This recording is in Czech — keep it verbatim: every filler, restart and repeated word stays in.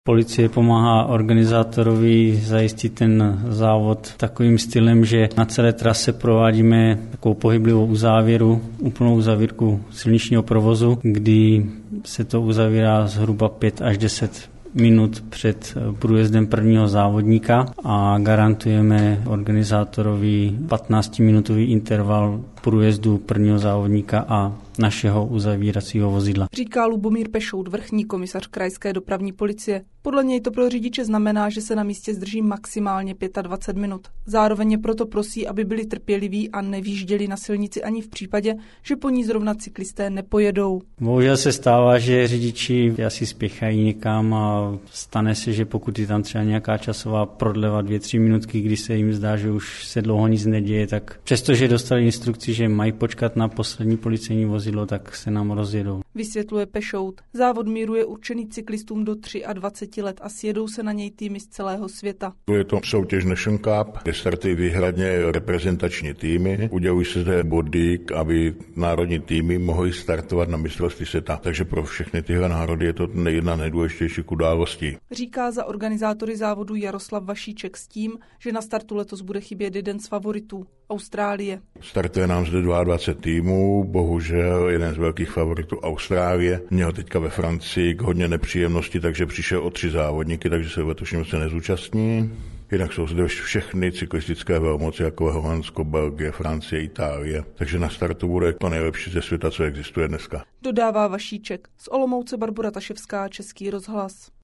Policie pomáhá organizátorovi zajistit ten závod takovým stylem, že na celé trase provádíme takovou pohyblivou uzávěru, úplnou uzavírku silničního provozu, kdy se to uzavírá zhruba pět až deset minut před průjezdem prvního závodníka a garantujeme organizátorovi patnáctiminutový interval průjezdu prvního závodníka a našeho uzavíracího vozidla. Říká Lubomír Pešout, vrchní komisař krajské dopravní policie. Podle něj to pro řidiče znamená, že se na místě zdrží maximálně dvacet pět minut. Zároveň je proto prosí, aby byli trpěliví a nevýjížděli na silnici ani v případě, že po ní zrovna cyklisté nepojedou. Bohužel se stává, že řidiči asi spěchají někam a stane se, že pokud je tam třeba nějaká časová prodleva dvě, tři minutky, kdy se jim zdá, že už se dlouho nic neděje, tak přestože dostali instrukci, že mají počkat na poslední policejní vozidlo, tak se nám rozjedou. Vysvětluje Pešout. Závod míru je určený cyklistům do dvaceti tří let a sjedou se na něj týmy z celého světa. Je to soutěž Nation Cup, kde startují výhradně reprezentační týmy. Udělují se zde body, aby národní týmy mohly startovat na mistrovství světa. Takže pro všechny tyhle národy je to jedna nejdůležitějších událostí. Říká za organizátory závodu Jaroslav Vašíček s tím, že na startu letos bude chybět jeden z favoritů, Austrálie. Startuje nám zde dvacet dva týmů, bohužel jeden z velkých favoritů Austrálie měl teďka ve Francii hodně nepříjemností, takže přišel o tři závodníky, takže se v letošním se nezúčastní. Jinak jsou zde všechny cyklistické velmoci, jako Holandsko, Belgie, Francie, Itálie. Takže na startu bude to nejlepší ze světa, co existuje dneska. Dodává Vašíček. Z Olomouce Barbora Taševská, Český rozhlas.